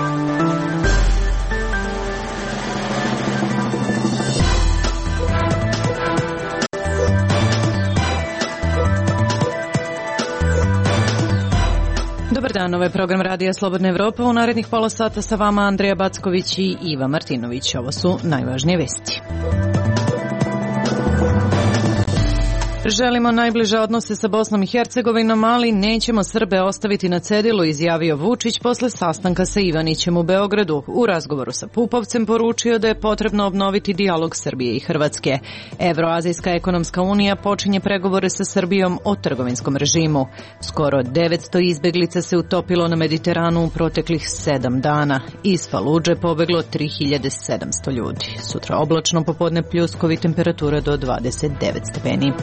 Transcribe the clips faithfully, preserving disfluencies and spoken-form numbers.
Dobar dan, ovo je program Radija Slobodna Evropa. U narednih pola sata sa vama Andreja Backović i Iva Martinović. Ovo su najvažnije vesti. Želimo najbliže odnose sa Bosnom i Hercegovinom, ali nećemo Srbe ostaviti na cedilu, izjavio Vučić posle sastanka sa Ivanićem u Beogradu. U razgovoru sa Pupovcem poručio da je potrebno obnoviti dijalog Srbije i Hrvatske. Evroazijska ekonomska unija počinje pregovore sa Srbijom o trgovinskom režimu. Skoro devetsto izbeglica se utopilo na Mediteranu u proteklih sedam dana. Iz Faludže pobeglo tri hiljade sedamsto ljudi. Sutra oblačno, popodne pljuskovi, temperatura do dvadeset devet stepeni.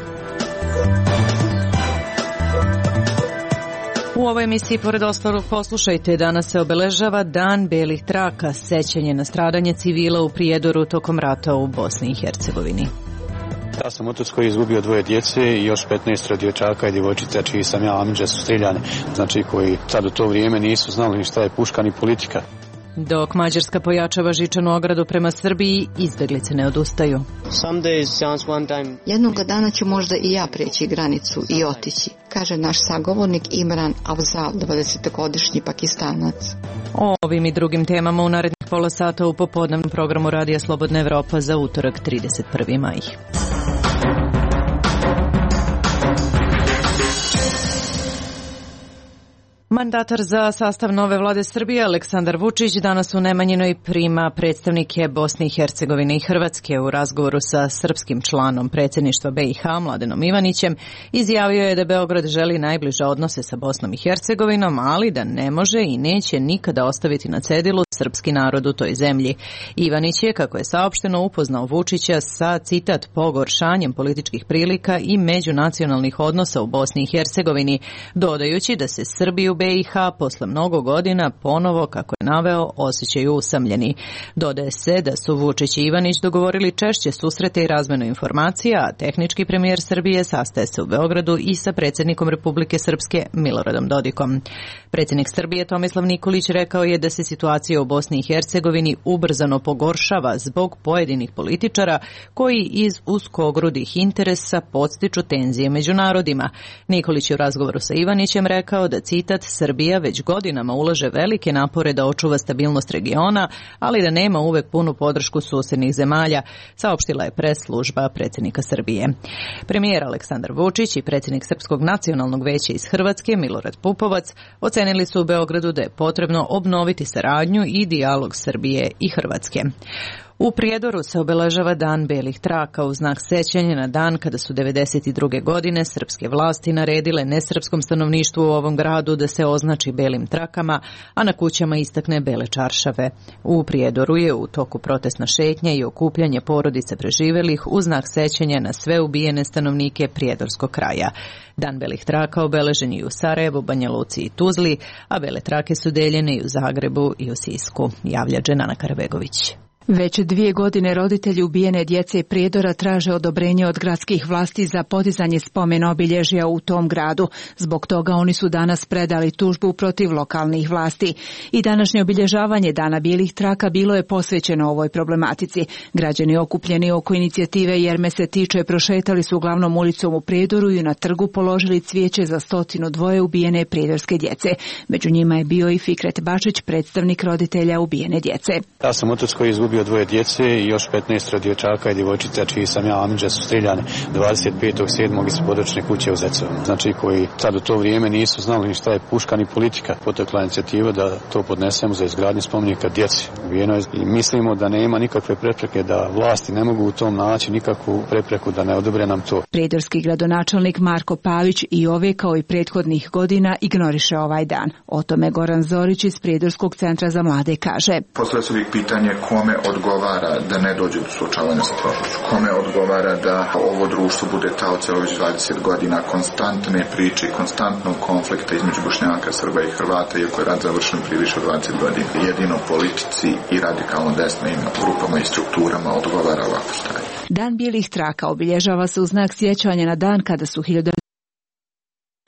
U ovoj emisiji, pored ostalog, poslušajte, danas se obeležava Dan belih traka, sećanje na stradanje civila u Prijedoru tokom rata u Bosni i Hercegovini. Ja sam otac koji je izgubio dvoje djece i još petnaest dječaka i djevojčica čiji sam ja amidže su strijeljane, znači koji sad u to vrijeme nisu znali ni šta je puška ni politika. Dok Mađarska pojačava žičanu ogradu prema Srbiji, izbeglice ne odustaju. Jednog dana ću možda i ja preći granicu i otići, kaže naš sagovornik Imran Afzal, dvadesetogodišnji Pakistanac. O ovim i drugim temama u narednih pola sata u popodnevnom programu Radija Slobodna Evropa za utorak trideset prvi maj. Mandatar za sastav nove vlade Srbije Aleksandar Vučić danas u Nemanjinoj prima predstavnike Bosne i Hercegovine i Hrvatske. U razgovoru sa srpskim članom predsjedništva B i H Mladenom Ivanićem izjavio je da Beograd želi najbliže odnose sa Bosnom i Hercegovinom, ali da ne može i neće nikada ostaviti na cedilu srpski narod u toj zemlji. Ivanić je, kako je saopšteno, upoznao Vučića sa, citat, pogoršanjem političkih prilika i međunacionalnih odnosa u Bosni i Hercegovini, dodajući da se Srbiju B i H posle mnogo godina ponovo, kako je naveo, osjećaju usamljeni. Dodaje se da su Vučić i Ivanić dogovorili češće susrete i razmenu informacija, a tehnički premijer Srbije sastaje se u Beogradu i sa predsjednikom Republike Srpske Miloradom Dodikom. Predsjednik Srbije Tomislav Nikolić rekao je da se situacija u Bosni i Hercegovini ubrzano pogoršava zbog pojedinih političara koji iz uskogrudih interesa podstiču tenzije među narodima. Nikolić je u razgovoru sa Ivanićem rekao da, citat, Srbija već godinama ulaže velike napore da očuva stabilnost regiona, ali da nema uvek punu podršku susednih zemalja, saopštila je pres služba predsjednika Srbije. Premijer Aleksandar Vučić i predsjednik Srpskog nacionalnog veća iz Hrvatske Milorad Pupovac ocenili su u Beogradu da je potrebno obnoviti saradnju i dijalog Srbije i Hrvatske. U Prijedoru se obeležava Dan belih traka u znak sećanja na dan kada su devedeset druge godine srpske vlasti naredile nesrpskom stanovništvu u ovom gradu da se označi belim trakama, a na kućama istakne bele čaršave. U Prijedoru je u toku protestna šetnja i okupljanje porodica preživelih u znak sećanja na sve ubijene stanovnike prijedorskog kraja. Dan belih traka obeležen je i u Sarajevu, Banja Luci i Tuzli, a bele trake su deljene i u Zagrebu i u Sisku, javlja Dženana Karabegović. Već dvije godine roditelji ubijene djece Prijedora traže odobrenje od gradskih vlasti za podizanje spomen obilježja u tom gradu. Zbog toga oni su danas predali tužbu protiv lokalnih vlasti. I današnje obilježavanje Dana belih traka bilo je posvećeno ovoj problematici. Građani okupljeni oko inicijative Jer me se tiče prošetali su glavnom ulicom u Prijedoru i na trgu položili cvijeće za stotinu dvoje ubijene prijedorske djece. Među njima je bio i Fikret Bačić, predstavnik roditelja ubijene djece. Ja sam otac koji je izgubio dvoje djece i još petnaest dječaka i djevojčica čiji sam ja amidže su strijeljane dvadeset petog sedmog iz područne kuće u Zecovinu. Znači koji sad u to vrijeme nisu znali ni šta je puška ni politika. Potekla inicijativa da to podnesemo za izgradnju spomenika djeci ubijenoj i mislimo da nema nikakve prepreke, da vlasti ne mogu u tom naći nikakvu prepreku da ne odobre nam to. Prijedorski gradonačelnik Marko Pavić i ove kao i prethodnih godina ignoriše ovaj dan. O tome Goran Zorić iz Prijedorskog centra za mlade kaže. Postavlja se uvijek pitanje kome odgovara da ne dođe do suočavanja sa prošlošću. Kome odgovara da ovo društvo bude taocelo već dvadeset godina konstantne priče i konstantnog konflikta između Bošnjaka, Srba i Hrvata, iako je rat završen prije više dvadeset godina. Jedino politici i radikalno desnim grupama i strukturama odgovara ovako stanje. Dan belih traka obilježava se u znak sjećanja na dan kada su hiljadu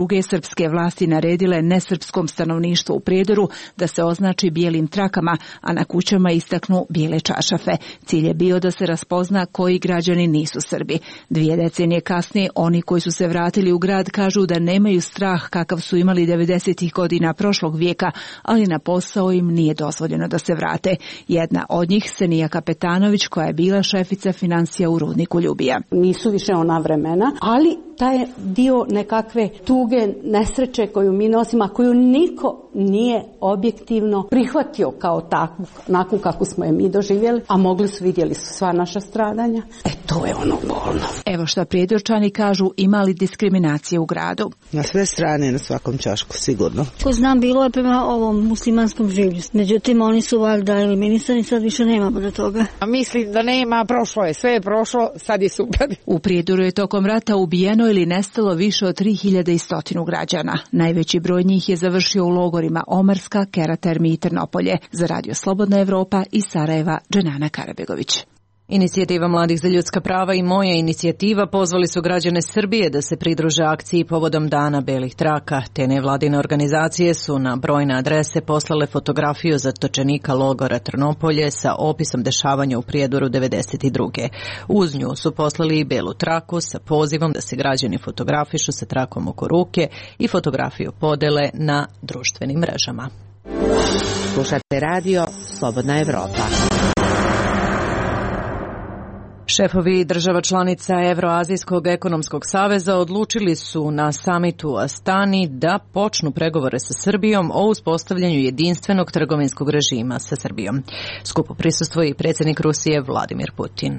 Druge srpske vlasti naredile nesrpskom stanovništvu u Prijedoru da se označi bijelim trakama, a na kućama istaknu bijele čaršafe. Cilj je bio da se raspozna koji građani nisu Srbi. Dvije decenije kasnije oni koji su se vratili u grad kažu da nemaju strah kakav su imali devedesetih godina prošlog vijeka, ali na posao im nije dozvoljeno da se vrate. Jedna od njih, Senija Kapetanović, koja je bila šefica financija u rudniku Ljubija. Nisu više ona vremena, ali taj dio nekakve tuge, nesreće koju mi nosimo, a koju niko nije objektivno prihvatio kao takvu, onakvu kako smo je mi doživjeli, a mogli su, vidjeli su sva naša stradanja. E, to je ono bolno. Evo šta Prijedorčani kažu, imali diskriminacije u gradu. Na sve strane, na svakom ćašku, sigurno. Ko znam, bilo je prema ovom muslimanskom življu. Međutim, oni su valjda eliminisani, sad više nema do toga. A mislim da nema, prošlo je, sve je prošlo, sad je super. U Prijedoru je tokom rata ubijeno ili nestalo više od tri hiljade sto građana. Najveći broj njih je završio u logorima Omarska, Keratermi i Trnopolje. Za Radio Slobodna Evropa iz Sarajeva, Dženana Karabegović. Inicijativa Mladih za ljudska prava i Moja inicijativa pozvali su građane Srbije da se pridruže akciji povodom Dana belih traka. Te nevladine organizacije su na brojne adrese poslale fotografiju zatočenika logora Trnopolje sa opisom dešavanja u Prijedoru devedeset druge. Uz nju su poslali i belu traku sa pozivom da se građani fotografišu sa trakom oko ruke i fotografiju podele na društvenim mrežama. Slušate radio Slobodna Evropa. Šefovi država članica Evroazijskog ekonomskog saveza odlučili su na samitu u Astani da počnu pregovore sa Srbijom o uspostavljanju jedinstvenog trgovinskog režima sa Srbijom. Skupu prisustvuje i predsjednik Rusije Vladimir Putin.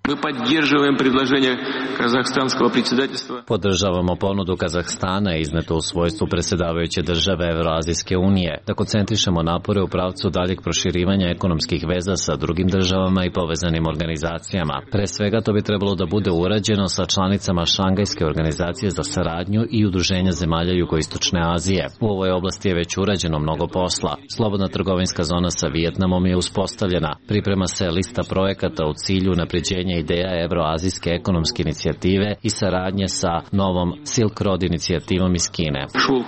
Podržavamo ponudu Kazahstana iznetu u svojstvu predsjedavajuće države Evroazijske unije da koncentrišemo napore u pravcu daljeg proširivanja ekonomskih veza sa drugim državama i povezanim organizacijama. Pre svega to bi trebalo da bude urađeno sa članicama Šangajske organizacije za saradnju i Udruženja zemalja Jugoistočne Azije. U ovoj oblasti je već urađeno mnogo posla. Slobodna trgovinska zona sa Vijetnamom je uspostavljena. Priprema se lista projekata u cilju unapređenja ideja Evroazijske ekonomske inicijative i saradnje sa novom Silk Road inicijativom iz Kine.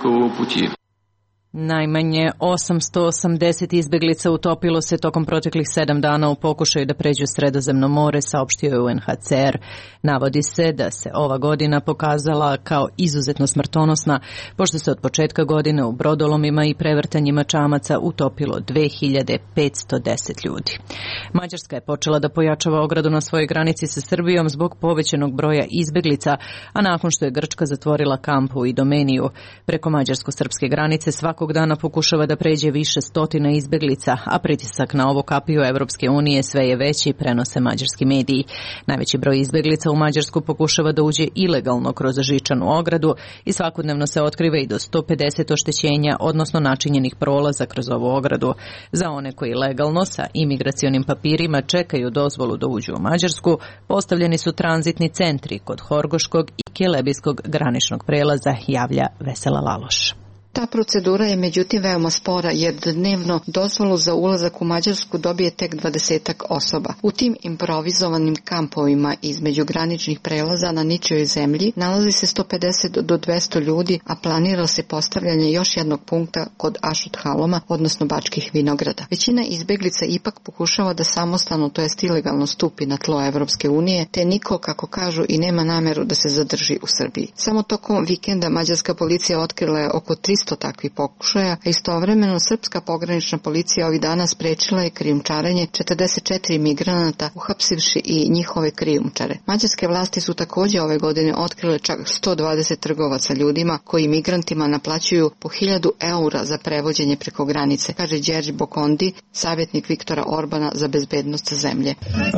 Najmanje osamsto osamdeset izbeglica utopilo se tokom proteklih sedam dana u pokušaju da pređu Sredozemno more, saopštio je U N H C R. Navodi se da se ova godina pokazala kao izuzetno smrtonosna, pošto se od početka godine u brodolomima i prevrtanjima čamaca utopilo dve hiljade petsto deset ljudi. Mađarska je počela da pojačava ogradu na svojoj granici sa Srbijom zbog povećanog broja izbeglica, a nakon što je Grčka zatvorila kamp u Idomeniju. Preko mađarsko-srpske granice svako Svakog dana pokušava da pređe više stotina izbeglica, a pritisak na ovo kapiju Evropske unije sve je veći, prenose mađarski mediji. Najveći broj izbeglica u Mađarsku pokušava da uđe ilegalno kroz žičanu ogradu i svakodnevno se otkriva i do sto pedeset oštećenja, odnosno načinjenih prolaza kroz ovu ogradu. Za one koji legalno sa imigracionim papirima čekaju dozvolu da uđu u Mađarsku, postavljeni su tranzitni centri kod Horgoškog i Kelebijskog graničnog prelaza, javlja Vesela Laloš. Ta procedura je međutim veoma spora jer dnevno dozvolu za ulazak u Mađarsku dobije tek dvadesetak osoba. U tim improvizovanim kampovima između graničnih prelaza na ničijoj zemlji nalazi se sto pedeset do dvesta ljudi, a planira se postavljanje još jednog punkta kod Ašut Haloma, odnosno Bačkih vinograda. Većina izbeglica ipak pokušava da samostalno, to jest ilegalno stupi na tlo Evropske unije, te niko, kako kažu, i nema nameru da se zadrži u Srbiji. Samo tokom vikenda mađarska policija otkrila je oko tristo takvih pokušaja, a istovremeno srpska pogranična policija ovih dana sprečila je krijumčarenje četrdeset četiri migranata, uhapsivši i njihove krijumčare. Mađarske vlasti su također ove godine otkrile čak sto dvadeset trgovaca ljudima koji migrantima naplaćuju po hiljadu eura za prevođenje preko granice, kaže Đerđ Bokondi, savjetnik Viktora Orbana za bezbednost zemlje.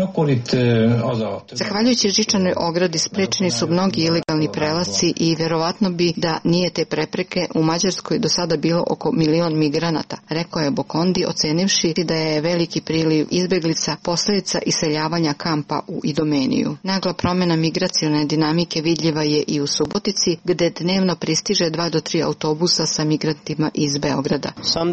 Zahvaljujući žičanoj ogradi sprečeni su mnogi ilegalni prelasci i vjerovatno bi da nije te prepreke u Mađarskoj Mađarskoj do sada bilo oko milion migranata, rekao je Bokondi, ocenivši da je veliki priliv izbeglica posljedica iseljavanja kampa u Idomeniju. Nagla promjena migracione dinamike vidljiva je i u Subotici, gde dnevno pristiže dva do tri autobusa sa migrantima iz Beograda.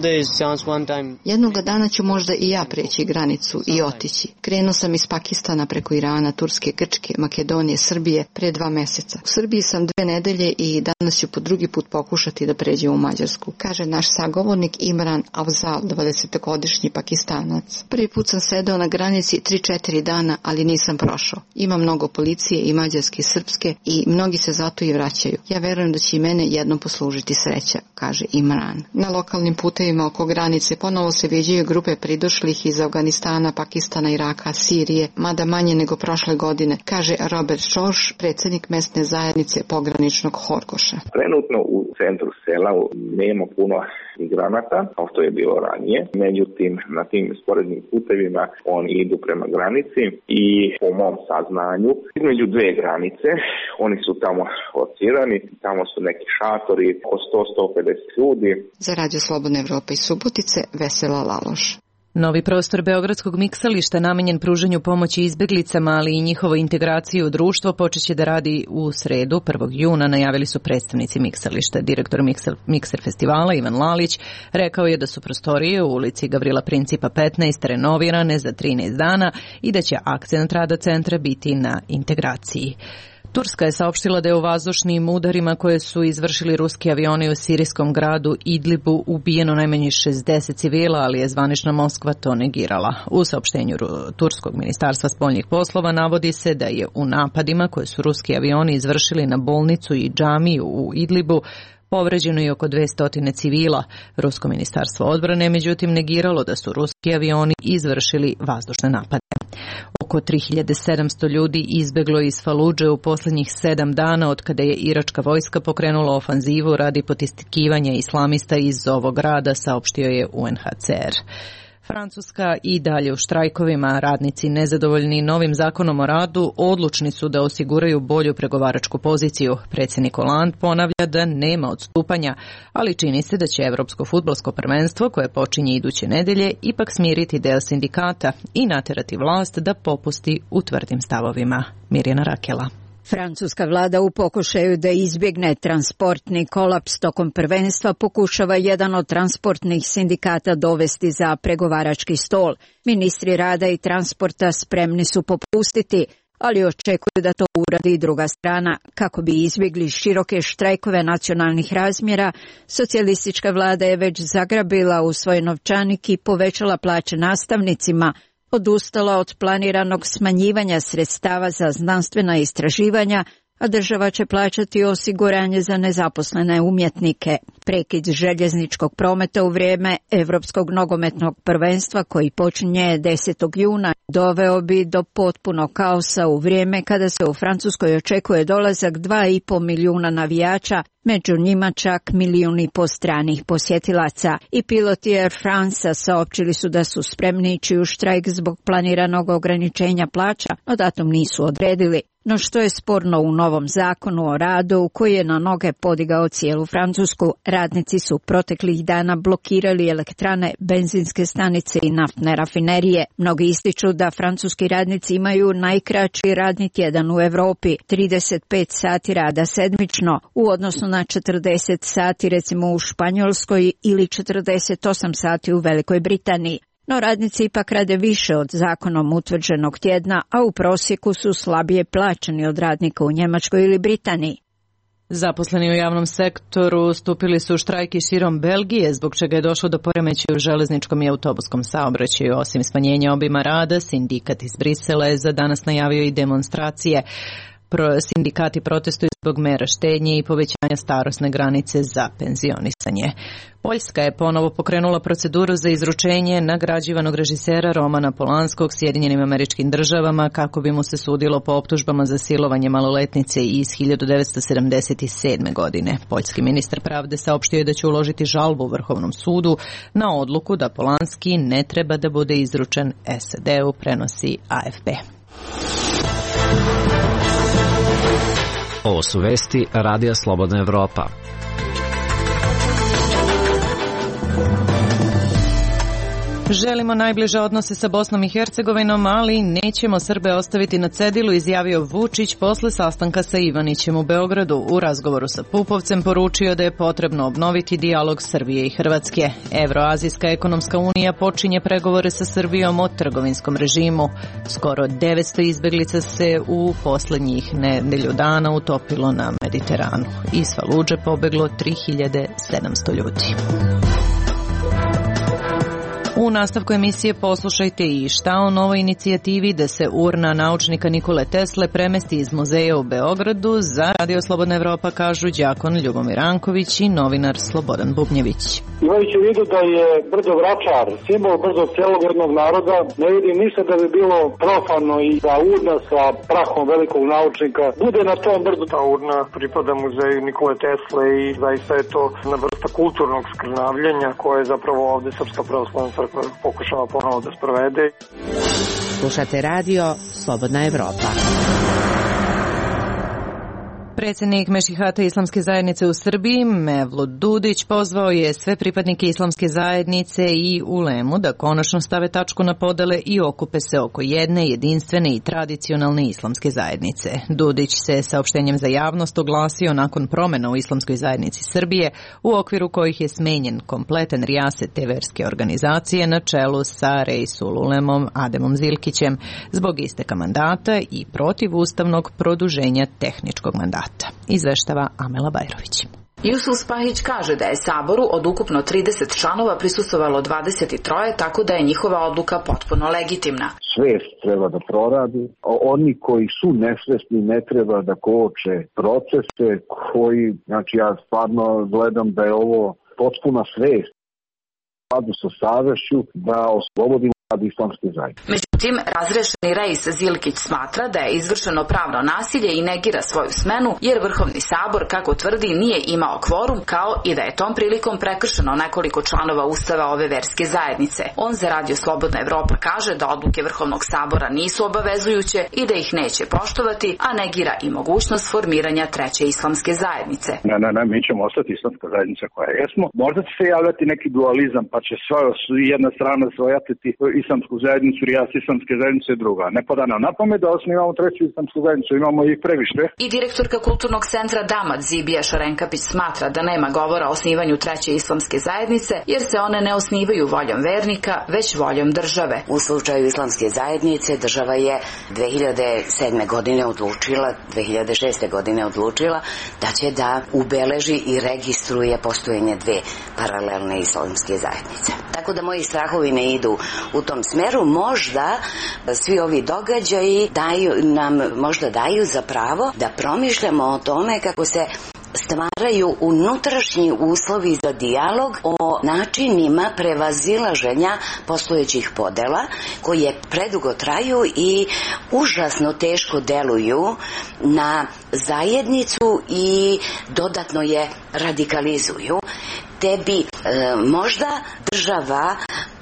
Jednoga dana ću možda i ja preći granicu i otići. Krenuo sam iz Pakistana preko Irana, Turske, Grčke, Makedonije, Srbije pre dva meseca. U Srbiji sam dve nedelje i danas ću po drugi put pokušati da pređem u Mađarsku, kaže naš sagovornik Imran Afzal, dvadesetogodišnji Pakistanac. Prvi put sam sedeo na granici tri četiri dana, ali nisam prošao. Ima mnogo policije i mađarske i srpske i mnogi se zato i vraćaju. Ja verujem da će i mene jednom poslužiti sreća, kaže Imran. Na lokalnim putevima oko granice ponovo se viđaju grupe pridošlih iz Afganistana, Pakistana, Iraka, Sirije, mada manje nego prošle godine, kaže Robert Šoš, predsjednik mesne zajednice pograničnog Horgoša. Trenutno u centru sela nema puno migranata, kao što je bilo ranije. Međutim, na tim sporednim putevima oni idu prema granici i po mom saznanju između dve granice oni su tamo locirani, tamo su neki šatori oko sto do sto pedeset ljudi. Za Radio Slobodna Evropa iz Subotice, Vesela Laloš. Novi prostor Beogradskog miksališta namenjen pružanju pomoći izbeglicama, ali i njihovoj integraciji u društvo počeće da radi u sredu, prvog juna, najavili su predstavnici miksališta. Direktor Mikser, Mikser festivala Ivan Lalić rekao je da su prostorije u ulici Gavrila Principa petnaest renovirane za trinaest dana i da će akcent rada centra biti na integraciji. Turska je saopštila da je u vazdušnim udarima koje su izvršili ruski avioni u sirijskom gradu Idlibu ubijeno najmanje šezdeset civila, ali je zvanična Moskva to negirala. U saopštenju Turskog ministarstva spoljnih poslova navodi se da je u napadima koje su ruski avioni izvršili na bolnicu i džamiju u Idlibu povređeno i oko dvesta civila. Rusko ministarstvo odbrane međutim negiralo da su ruski avioni izvršili vazdušne napade. Oko tri hiljade sedamsto ljudi izbeglo iz Faludže u posljednjih sedam dana od kada je iračka vojska pokrenula ofanzivu radi potistkivanja islamista iz ovog grada, saopštio je U N H C R. Francuska i dalje u štrajkovima. Radnici nezadovoljni novim zakonom o radu odlučni su da osiguraju bolju pregovaračku poziciju. Predsjednik Hollande ponavlja da nema odstupanja, ali čini se da će Evropsko fudbalsko prvenstvo, koje počinje iduće nedelje, ipak smiriti deo sindikata i naterati vlast da popusti u tvrdim stavovima. Mirjana Rakela. Francuska vlada u pokušaju da izbjegne transportni kolaps tokom prvenstva pokušava jedan od transportnih sindikata dovesti za pregovarački stol. Ministri rada i transporta spremni su popustiti, ali očekuju da to uradi i druga strana. Kako bi izbjegli široke štrajkove nacionalnih razmjera, socijalistička vlada je već zagrabila u svoj novčanik i povećala plaće nastavnicima, odustala od planiranog smanjivanja sredstava za znanstvena istraživanja, a država će plaćati osiguranje za nezaposlene umjetnike. Prekid željezničkog prometa u vrijeme Europskog nogometnog prvenstva koji počinje desetog juna doveo bi do potpunog kaosa u vrijeme kada se u Francuskoj očekuje dolazak dva i pol milijuna navijača, među njima čak milijun i po stranih posjetilaca. I piloti Air France saopćili su da su spremni ići u štrajk zbog planiranog ograničenja plaća, no datum nisu odredili. No što je sporno u novom zakonu o radu koji je na noge podigao cijelu Francusku, radnici su proteklih dana blokirali elektrane, benzinske stanice i naftne rafinerije. Mnogi ističu da francuski radnici imaju najkraći radni tjedan u Europi, trideset pet sati rada sedmično, u odnosu na četrdeset sati recimo u Španjolskoj ili četrdeset osam sati u Velikoj Britaniji. No radnici ipak rade više od zakonom utvrđenog tjedna, a u prosjeku su slabije plaćeni od radnika u Njemačkoj ili Britaniji. Zaposleni u javnom sektoru stupili su u štrajk i širom Belgije, zbog čega je došlo do poremećaja u železničkom i autobuskom saobraćaju. Osim smanjenja obima rada, sindikat iz Brisela je za danas najavio i demonstracije. Sindikati protestuju zbog mera štednje i povećanja starosne granice za penzionisanje. Poljska je ponovo pokrenula proceduru za izručenje nagrađivanog režisera Romana Polanskog Sjedinjenim Američkim Državama kako bi mu se sudilo po optužbama za silovanje maloletnice iz hiljadu devetsto sedamdeset sedme. godine. Poljski ministar pravde saopštio je da će uložiti žalbu Vrhovnom sudu na odluku da Polanski ne treba da bude izručen S A D-u, prenosi A F P. Ovo su vesti Radija Slobodna Evropa. Želimo najbliže odnose sa Bosnom i Hercegovinom, ali nećemo Srbe ostaviti na cedilu, izjavio Vučić posle sastanka sa Ivanićem u Beogradu. U razgovoru sa Pupovcem poručio da je potrebno obnoviti dijalog Srbije i Hrvatske. Evroazijska ekonomska unija počinje pregovore sa Srbijom o trgovinskom režimu. Skoro devetsto izbeglica se u poslednjih nedelju dana utopilo na Mediteranu. Iz Faludže pobeglo tri hiljade sedamsto ljudi. U nastavku emisije poslušajte i šta o novoj inicijativi da se urna naučnika Nikole Tesle premesti iz muzeja u Beogradu. Za Radio Slobodna Evropa kažu đakon Ljubomir Ranković i novinar Slobodan Bubnjević. Imajući u vidu da je brdo Vračar simbol brdo celog jednog naroda, ne vidim ništa da bi bilo profano i da urna sa prahom velikog naučnika bude na tom brdu. Ta urna pripada muzeju Nikole Tesle i zaista je to na vrsta kulturnog skrnavljenja koje je zapravo ovde Srpska pravoslavna crkva pokušava ponovo da sprovede. Slušate radio Slobodna Evropa. Predsjednik Mešihata Islamske zajednice u Srbiji, Mevlut Dudić, pozvao je sve pripadnike Islamske zajednice i ulemu da konačno stave tačku na podele i okupe se oko jedne jedinstvene i tradicionalne Islamske zajednice. Dudić se saopštenjem za javnost oglasio nakon promena u Islamskoj zajednici Srbije, u okviru kojih je smenjen kompletan rijaset te verske organizacije na čelu sa Reisul Ulemom Ademom Zilkićem zbog isteka mandata i protivustavnog produženja tehničkog mandata. Izveštava Amela Bajrović. Jusuf Spahić kaže da je Saboru od ukupno trideset članova prisustvovalo dvadeset tri, tako da je njihova odluka potpuno legitimna. Svest treba da proradi. Oni koji su nesvesni ne treba da koče procese koji, znači ja stvarno gledam da je ovo potpuna svest u skladu sa savešću da oslobodimo rad Islamske zajednice. Međutim, razrešeni Reis Zilkić smatra da je izvršeno pravno nasilje i negira svoju smenu, jer Vrhovni sabor, kako tvrdi, nije imao kvorum, kao i da je tom prilikom prekršeno nekoliko članova Ustava ove verske zajednice. On za Radio Slobodna Evropa kaže da odluke Vrhovnog sabora nisu obavezujuće i da ih neće poštovati, a negira i mogućnost formiranja treće Islamske zajednice. Ne, ne, ne, mi ćemo ostati Islamska zajednica koja jesmo. Možda će se javljati neki dualizam, pa će sva jedna strana svojatiti Islamsku zajednicu, rijas Islamske zajednice druga. Ne pada nam na pamet da osnivamo treću Islamsku zajednicu, imamo ih previše. I direktorka Kulturnog centra Damat Zibija Šarenkapić smatra da nema govora o osnivanju treće Islamske zajednice, jer se one ne osnivaju voljom vernika, već voljom države. U slučaju Islamske zajednice država je dve hiljade sedme godine odlučila, dve hiljade šeste godine odlučila da će da ubeleži i registruje postojanje dve paralelne Islamske zajednice. Tako da moji strahovi ne idu u tom smeru. Možda svi ovi događaji daju, nam možda daju za pravo da promišljamo o tome kako se stvaraju unutrašnji uslovi za dijalog o načinima prevazilaženja postojećih podela koje predugo traju i užasno teško deluju na zajednicu i dodatno je radikalizuju. Te bi e, možda država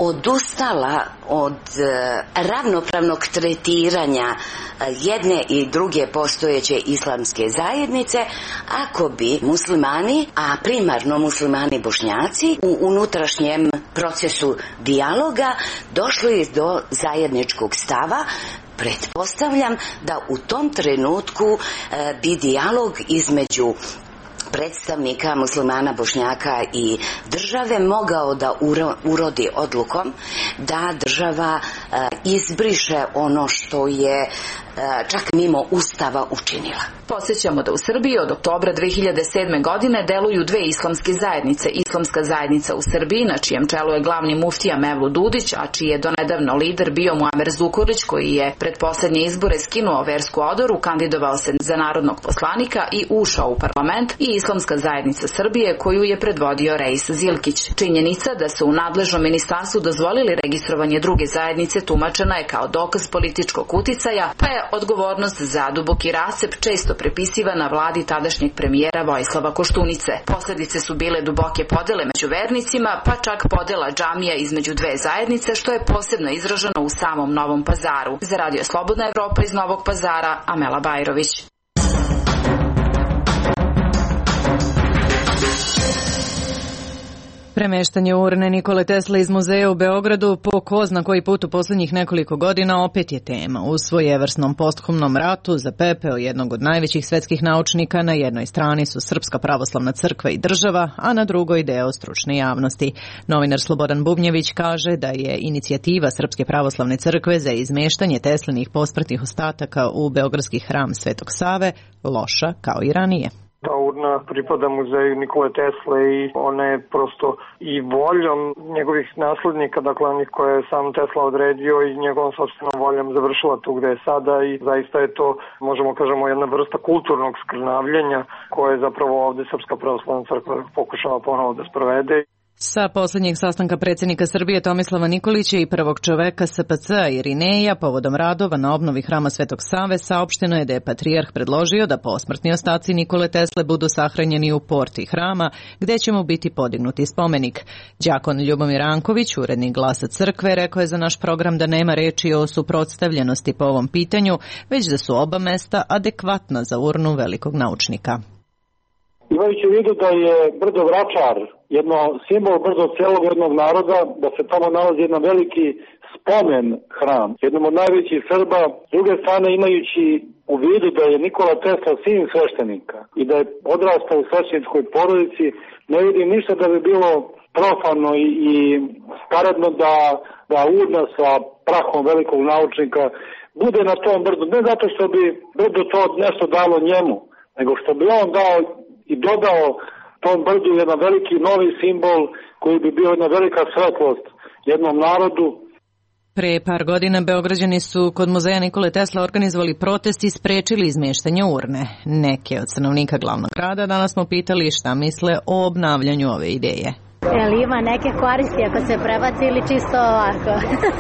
odustala od e, ravnopravnog tretiranja e, jedne i druge postojeće islamske zajednice ako bi muslimani, a primarno muslimani Bošnjaci, u unutrašnjem procesu dijaloga došli do zajedničkog stava. Pretpostavljam da u tom trenutku e, bi dijalog između predstavnika muslimana, Bošnjaka i države mogao da urodi odlukom da država izbriše ono što je čak mimo Ustava učinila. Podsjećamo da u Srbiji od oktobra dve hiljade sedme. godine deluju dve islamske zajednice. Islamska zajednica u Srbiji, na čijem čelu je glavni muftija Mevlut Dudić, a čiji je donedavno lider bio Muamer Zukorlić, koji je pred poslednje izbore skinuo versku odoru, kandidovao se za narodnog poslanika i ušao u parlament, i Islamska zajednica Srbije, koju je predvodio Reis Zilkić. Činjenica da su u nadležnom ministarstvu dozvolili registrovanje druge zajednice tumačena je kao dokaz političkog uticaja, pa je odgovornost za duboki rascep često prepisivana vladi tadašnjeg premijera Vojislava Koštunice. Posledice su bile duboke podele među vernicima, pa čak podela džamija između dve zajednice, što je posebno izraženo u samom Novom Pazaru. Za Radio Slobodna Evropa iz Novog Pazara, Amela Bajrović. Premeštanje urne Nikole Tesle iz muzeja u Beogradu po ko zna koji put u posljednjih nekoliko godina opet je tema. U svojevrsnom posthumnom ratu za pepeo jednog od najvećih svetskih naučnika na jednoj strani su Srpska pravoslavna crkva i država, a na drugoj deo stručne javnosti. Novinar Slobodan Bubnjević kaže da je inicijativa Srpske pravoslavne crkve za izmeštanje Teslinih posmrtnih ostataka u beogradski hram Svetog Save loša kao i ranije. Ta urna pripada muzeju Nikole Tesle i ona je prosto i voljom njegovih naslednika, dakle onih koje je sam Tesla odredio i njegovom sopstvenom voljom završila tu gde je sada i zaista je to, možemo kažemo, jedna vrsta kulturnog skrnavljenja koje je zapravo ovde Srpska pravoslavna crkva pokušava ponovo da sprovede. Sa posljednjeg sastanka predsjednika Srbije Tomislava Nikolića i prvog čoveka S P C-a Irineja povodom radova na obnovi hrama Svetog Save saopšteno je da je patrijarh predložio da posmrtni ostaci Nikole Tesle budu sahranjeni u porti hrama, gde će mu biti podignuti spomenik. Đakon Ljubomir Anković, urednik Glasa crkve, rekao je za naš program da nema reči o suprotstavljenosti po ovom pitanju, već da su oba mesta adekvatna za urnu velikog naučnika. Imajući u vidu da je Brdo Vračar jedno simbol brzo celog jednog naroda, da se tamo nalazi jedan veliki spomen hram, jednom od najvećih Srba, s druge strane imajući u vidu da je Nikola Tesla sin sveštenika i da je odrastao u svešteničkoj porodici, ne vidim ništa da bi bilo profano i, i skaradno da, da urna sa prahom velikog naučnika bude na tom brdu, ne zato što bi brdo to nešto dalo njemu, nego što bi on dao i dodao tom brdu jedan veliki novi simbol koji bi bio jedna velika svetlost jednom narodu. Pre par godina Beograđani su kod muzeja Nikole Tesla organizovali protest i sprečili izmeštanje urne. Neke od stanovnika glavnog grada danas smo pitali šta misle o obnavljanju ove ideje. Jel ima neke koristi ako se prebaci ili čisto ovako?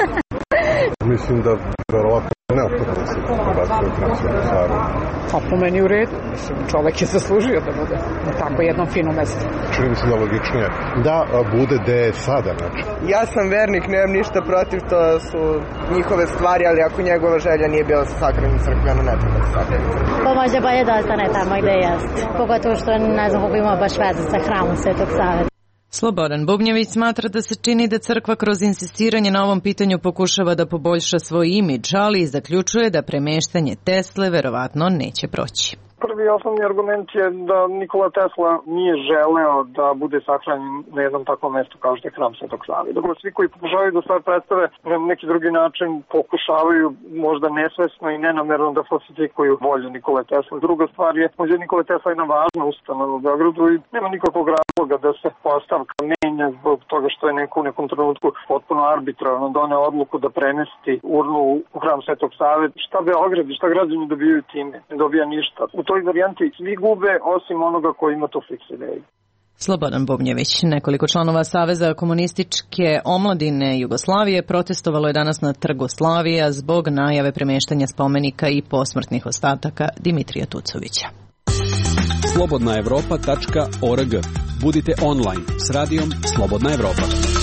Mislim da verovatno neophodno da se prebaci u hram Svetog Save. Pa po meni u redu, mislim, čovek je zaslužio da bude na tako jednom finom mestu. Čini mi se da logičnije da bude gde je sada, znači. Ja sam vernik, nemam ništa protiv, to su njihove stvari, ali ako njegova želja nije bila sa sakranim crkveno, ne treba sa sakranim crkveno. Pa može bolje da ostane tamo gde jeste, pogotovo što ne znam kako ima baš veze sa hramom Svetog Save. Slobodan Bubnjević smatra da se čini da crkva kroz insistiranje na ovom pitanju pokušava da poboljša svoj imidž, ali zaključuje da premeštanje Tesle verovatno neće proći. Prvi osnovni argument je da Nikola Tesla nije želeo da bude sahranjen na jednom takvom mestu kao što je hram Svetog Save. Dakle, svi koji pokušavaju da stvar predstave na neki drugi način pokušavaju možda nesvesno i nenamerno da falsifikuju volju Nikole Tesla. Druga stvar je, muzej Nikole Tesla je jedna važna ustanova u Beogradu i nema nikakvog razloga da se postavka menja zbog toga što je neko u nekom trenutku potpuno arbitrarno doneo odluku da premesti urnu u hram Svetog Save. Šta Beograd i šta građani dobijaju time? Ne dobija ništa. U toj varijanti svi gube osim onoga koji ima to fiks ideju. Slobodan Bubnjević. Nekoliko članova Saveza komunističke omladine Jugoslavije protestovalo je danas na Trgu Slavija zbog najave premeštanja spomenika i posmrtnih ostataka Dimitrija Tucovića. slobodna evropa tačka org. Budite online s radijom Slobodna Evropa.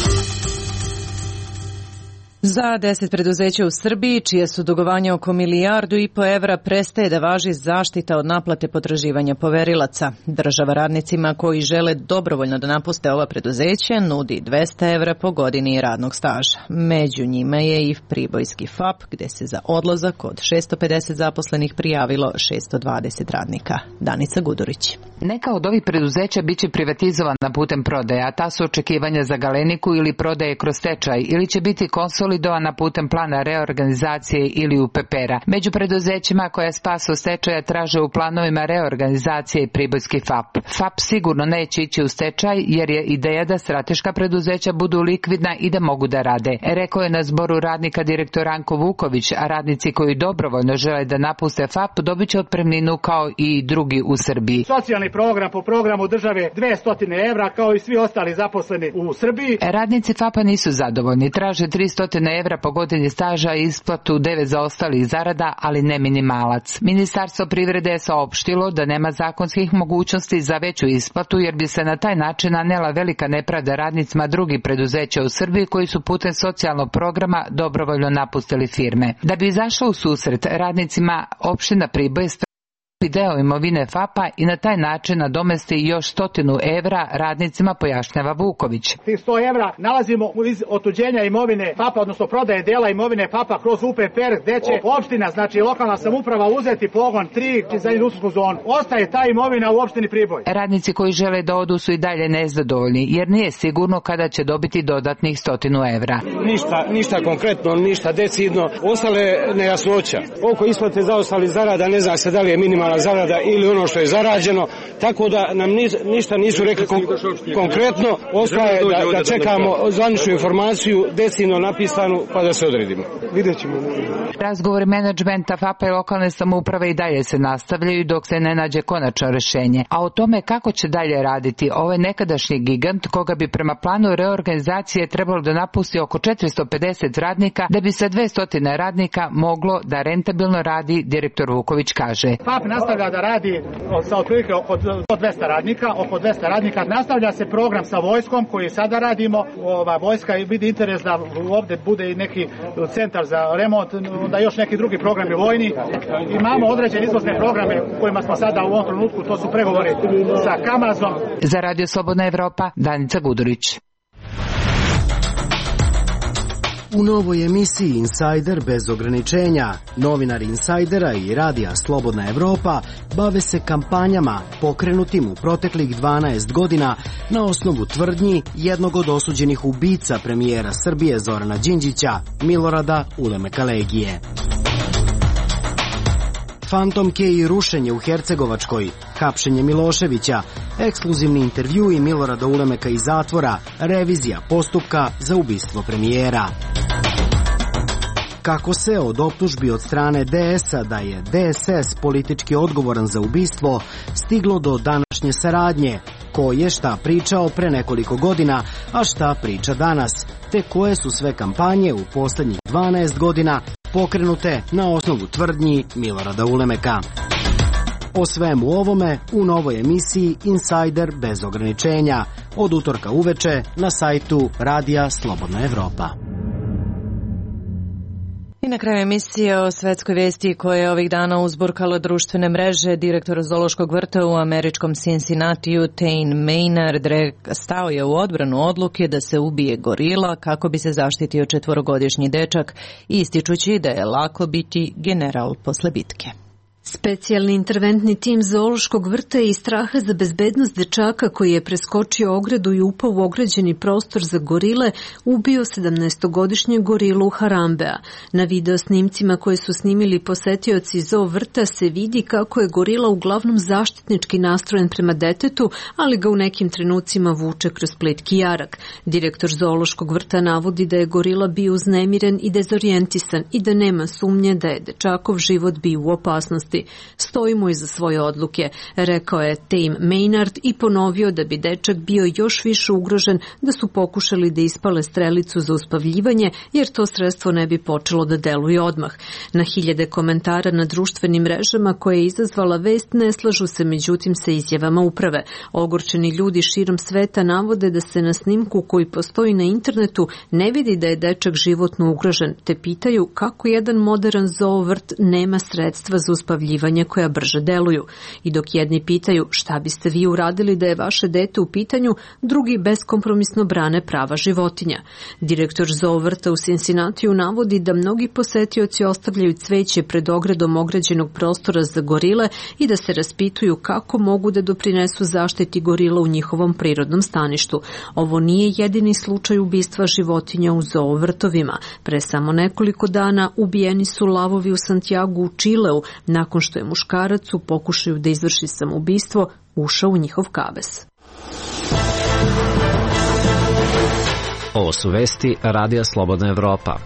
Za deset preduzeća u Srbiji, čije su dugovanja oko milijardu i po evra, prestaje da važi zaštita od naplate potraživanja poverilaca. Država radnicima koji žele dobrovoljno da napuste ova preduzeća nudi dvesta evra po godini radnog staža. Među njima je i pribojski F A P, gde se za odlazak od šesto pedeset zaposlenih prijavilo šesto dvadeset radnika. Danica Gudurić. Neka od ovih preduzeća biće privatizovana putem prodaje, a ta su očekivanja za Galeniku ili prodaje kroz stečaj, ili će biti konsolidovana putem plana reorganizacije ili U P P R-a. Među preduzećima koja spas od stečaja traže u planovima reorganizacije i pribojski F A P. F A P sigurno neće ići u stečaj jer je ideja da strateška preduzeća budu likvidna i da mogu da rade. Rekao je na zboru radnika direktor Ranko Vuković, a radnici koji dobrovoljno žele da napuste F A P dobit će otpremninu kao i drugi u Srbiji. Socijalni program po programu države dvesta evra kao i svi ostali zaposleni u Srbiji. Radnici F A P-a nisu zadovoljni, traže tristo evra po godini staža i isplatu devet zaostalih zarada, ali ne minimalac. Ministarstvo privrede je saopštilo da nema zakonskih mogućnosti za veću isplatu jer bi se na taj način nanela velika nepravda radnicima drugih preduzeća u Srbiji koji su putem socijalnog programa dobrovoljno napustili firme. Da bi izašla u susret radnicima, opština Priboj deo imovine F A P-a i na taj način nadomesti još stotinu evra radnicima, pojašnjava Vuković. Tih sto evra nalazimo iz otuđenja imovine F A P-a, odnosno prodaje dela imovine F A P-a kroz U P P R, gde će opština, znači lokalna samouprava, uzeti pogon tri za industrijsku zonu. Ostaje ta imovina u opštini Priboj. Radnici koji žele da odu su i dalje nezadovoljni, jer nije sigurno kada će dobiti dodatnih stotinu evra. Ništa, ništa konkretno, ništa decidno. Ostale nejasnoća. Oko isplate zaostalih zarada, ne zna se da li je minimalna zarada ili ono što je zarađeno, tako da nam ništa nisu rekli kon konkretno. Ostaje da, da čekamo zvaničnu informaciju, decidno napisanu, pa da se odredimo. Vidjet ćemo. Razgovori menadžmenta F A P-a i lokalne samouprave i dalje se nastavljaju dok se ne nađe konačno rešenje. A o tome kako će dalje raditi ovaj nekadašnji gigant, koga bi prema planu reorganizacije trebalo da napusti oko četiristo pedeset radnika, da bi sa dvesta radnika moglo da rentabilno radi, direktor Vuković kaže. F A P nastavlja da radi sa otprilike oko dvesta radnika, oko dvesta radnika. Nastavlja se program sa vojskom koji sada radimo. Ova vojska vidi interes da ovde bude i neki centar za remont, da još neki drugi programi vojni. Imamo određene izvozne programe u kojima smo sada u ovom trenutku, to su pregovori sa Kamazom. Za Radio Slobodna Evropa, Danica Gudurić. U novoj emisiji Insider bez ograničenja, novinari Insidera i radija Slobodna Evropa bave se kampanjama pokrenutim u proteklih dvanaest godina na osnovu tvrdnji jednog od osuđenih ubica premijera Srbije Zorana Đinđića, Milorada Ulemeka Legije. Fantomke i rušenje u Hercegovačkoj, hapšenje Miloševića, ekskluzivni intervjui Milorada Ulemeka iz zatvora, revizija postupka za ubistvo premijera. Kako se od optužbi od strane D S-a da je D S S politički odgovoran za ubistvo stiglo do današnje saradnje, ko je šta pričao pre nekoliko godina, a šta priča danas, te koje su sve kampanje u poslednjih dvanaest godina pokrenute na osnovu tvrdnji Milorada Ulemeka. O svemu ovome u novoj emisiji Insider bez ograničenja od utorka uveče na sajtu Radija Slobodna Evropa. I na kraju emisije o svetskoj vesti koja je ovih dana uzburkala društvene mreže, direktor zoološkog vrta u američkom Cincinnatiju Tain Maynard stao je u odbranu odluke da se ubije gorila kako bi se zaštitio četvorogodišnji dečak, ističući da je lako biti general posle bitke. Specijalni interventni tim zoološkog vrta je iz straha za bezbednost dečaka koji je preskočio ogradu i upao u ograđeni prostor za gorile, ubio sedamnaestogodišnjeg gorilu Harambea. Na video snimcima koje su snimili posetioci zoo vrta se vidi kako je gorila uglavnom zaštitnički nastrojen prema detetu, ali ga u nekim trenucima vuče kroz plitki jarak. Direktor zoološkog vrta navodi da je gorila bio uznemiren i dezorijentisan i da nema sumnje da je dečakov život bio u opasnosti. Stojimo iza svoje odluke, rekao je Tain Maynard i ponovio da bi dečak bio još više ugrožen da su pokušali da ispale strelicu za uspavljivanje, jer to sredstvo ne bi počelo da deluje odmah. Na hiljade komentara na društvenim mrežama koje je izazvala vest ne slažu se međutim sa izjavama uprave. Ogorčeni ljudi širom sveta navode da se na snimku koji postoji na internetu ne vidi da je dečak životno ugrožen, te pitaju kako jedan modern zoo vrt nema sredstva za uspavljivanje koja brže deluju. I dok jedni pitaju šta biste vi uradili da je vaše dete u pitanju, drugi beskompromisno brane prava životinja. Direktor zoo vrta u Cincinnatiju navodi da mnogi posetioci ostavljaju cveće pred ogradom ograđenog prostora za gorile i da se raspituju kako mogu da doprinesu zaštiti gorila u njihovom prirodnom staništu. Ovo nije jedini slučaj ubistva životinja u zoo vrtovima. Pre samo nekoliko dana ubijeni su lavovi u Santiagu u Čileu, nakon što je muškarac u pokušaju da izvrši samoubistvo ušao u njihov kavez. Ovo su vesti Radija Slobodna Evropa.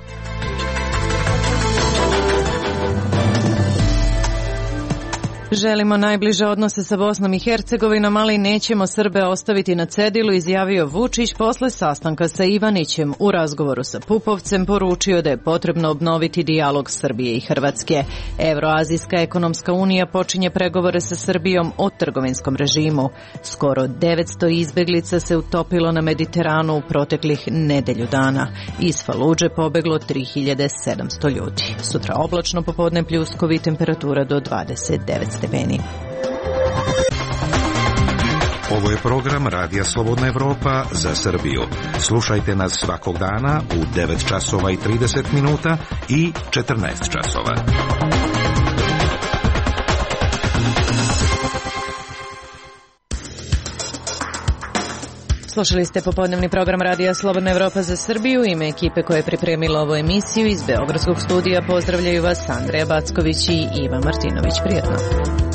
Želimo najbliže odnose sa Bosnom i Hercegovinom, ali nećemo Srbe ostaviti na cedilu, izjavio Vučić posle sastanka sa Ivanićem. U razgovoru sa Pupovcem poručio da je potrebno obnoviti dijalog Srbije i Hrvatske. Evroazijska ekonomska unija počinje pregovore sa Srbijom o trgovinskom režimu. Skoro devetsto izbeglica se utopilo na Mediteranu u proteklih nedelju dana. Iz Faludže pobeglo tri hiljade sedamsto ljudi. Sutra oblačno, popodne pljuskovi, temperatura do dvadeset devet stepeni. Ovo je program Radija Slobodna Evropa za Srbiju. Slušajte nas svakog dana u devet časova i trideset minuta i četrnaest časova. Slušali ste popodnevni program Radija Slobodna Evropa za Srbiju. Ime ekipe koja je pripremila ovu emisiju iz Beogradskog studija pozdravljaju vas Andreja Backović i Iva Martinović. Prijetno.